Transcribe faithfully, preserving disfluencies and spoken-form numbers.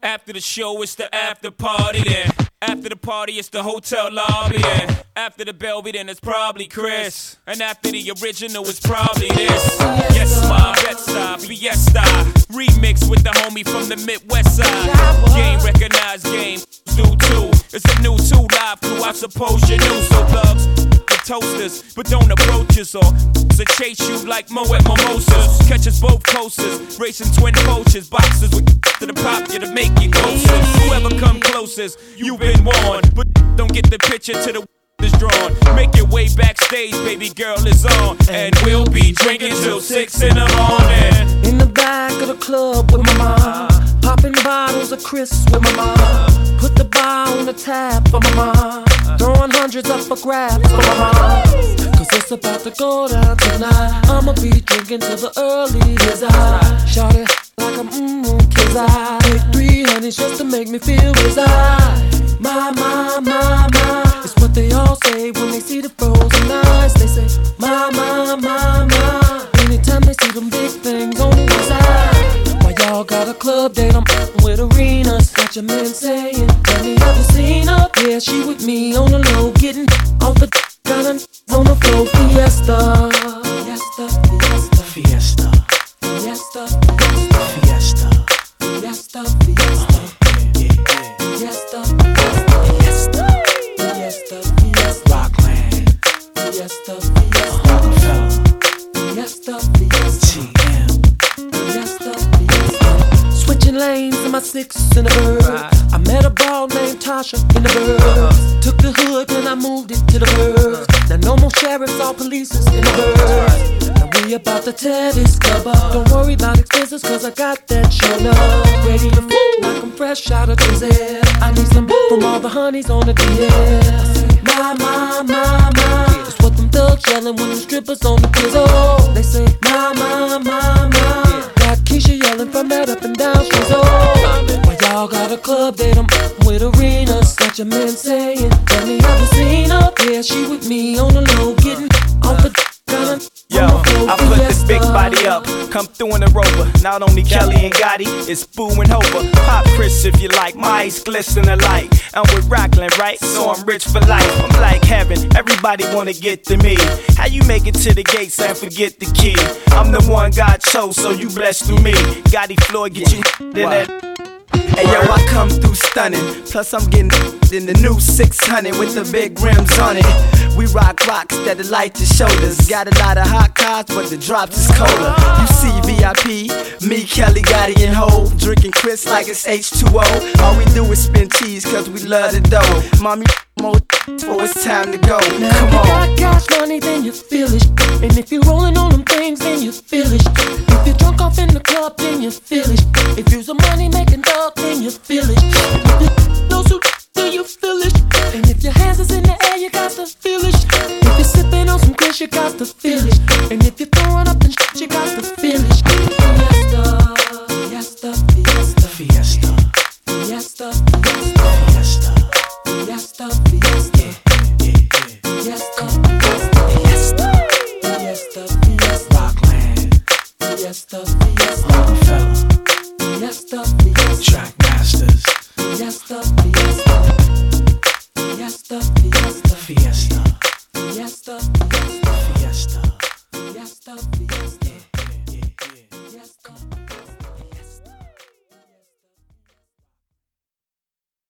After the show, it's the after party then. After the party, it's the hotel lobby then. After the Belvy, then it's probably Chris. And after the original, it's probably this. Yes, ma, Betside, Fiesta. Remix with the homie from the Midwest side. Game recognized, game do too. It's a new two live crew, I suppose you knew. So thugs, the toasters, but don't approach us or to chase you like Mo at Mimosas. Catch us both coasters, racing twin poachers, boxers with to the pop you to make you closer. Whoever come closest, you've been warned, but don't get the picture to the is drawn. Make your way backstage, baby girl is on, and we'll be drinking till six in the morning. In the back of the club with my mom, popping bottles of Chris with my mom. Put the bar on the tab for my mom, throwing hundreds up for grabs for my mom. Cause it's about to go down tonight. I'ma be drinking till the early as I shout it like I'm mmm, cause I take three honeys just to make me feel as I. My, my, my, my, it's what they all say when they see the frozen eyes. They say, my, my, my, my, anytime they see them big things on the side. Why y'all got a club date, I'm with arenas. Got your man saying, tell me, have you seen her? Yeah, she with me on the low, getting off the got her on the floor. Fiesta, fiesta, fiesta, Fiesta, fiesta, fiesta, fiesta, fiesta, fiesta, fiesta, fiesta, fiesta, fiesta, Rockland, fiesta, fiesta, Rockefeller, fiesta, fiesta, T M. fiesta, fiesta. Switching lanes in my six in the bird. I met a broad named Tasha in the bird. Took the hood and I moved it to the birds. Now no more sheriffs or police in the birds. Now we about to tear this club up. Don't worry about expenses cause I got that shown up. Ready to fool like I'm fresh out of Brazil. I need some boo from all the honeys on the D L. My, my, my, my, that's what them thugs yelling when the strippers on the pizzle. They say, my, my, my, my. Got Keisha yelling from that up and down she's old. Why y'all got a club date, I'm with arenas. Got your man saying, tell me, have you seen her? Yeah, she with me on the low, getting off the gun. Yo, I put this big body up, come through in the Rover. Not only Kelly and Gotti, it's Boo and Hova. Pop Chris if you like, my eyes glisten alike. I'm with Rockland, right? So I'm rich for life. I'm like heaven, everybody wanna get to me. How you make it to the gates and forget the key? I'm the one God chose, so you blessed through me. Gotti Floyd, get you in that. Hey yo, I come through stunning. Plus I'm getting in the new six hundred with the big rims on it. We rock rocks that light the shoulders. Got a lot of hot cars, but the drops is colder. You see V I P, me, Kelly, Gotti, and Ho, drinking Chris like it's H two O. All we do is spin cheese cause we love the dough. Mommy, more for it's time to go. Now Come if you on. got cash money, then you feel it. And if you're rolling on them things, then you feel it. If you're drunk off in the club, then you feel it. If you're some money making dog, then you feel it. If you know so, then you feel it. And if your hands is in the air, you got to feel it. If you're sipping on some Chris, you got to feel it.